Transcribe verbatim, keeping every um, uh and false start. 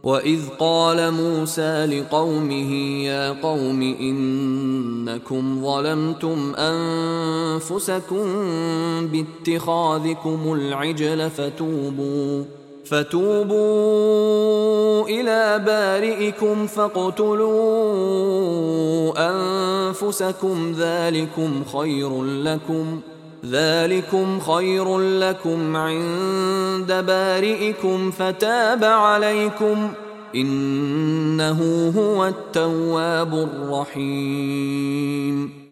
وإذ قال موسى لقومه يا قوم إنكم ظلمتم أنفسكم باتخاذكم العجل فتوبوا فتوبوا إلى بارئكم فاقتلوا أنفسكم ذلكم خير لكم ذلكم خير لكم عند بارئكم فتاب عليكم إنه هو التواب الرحيم.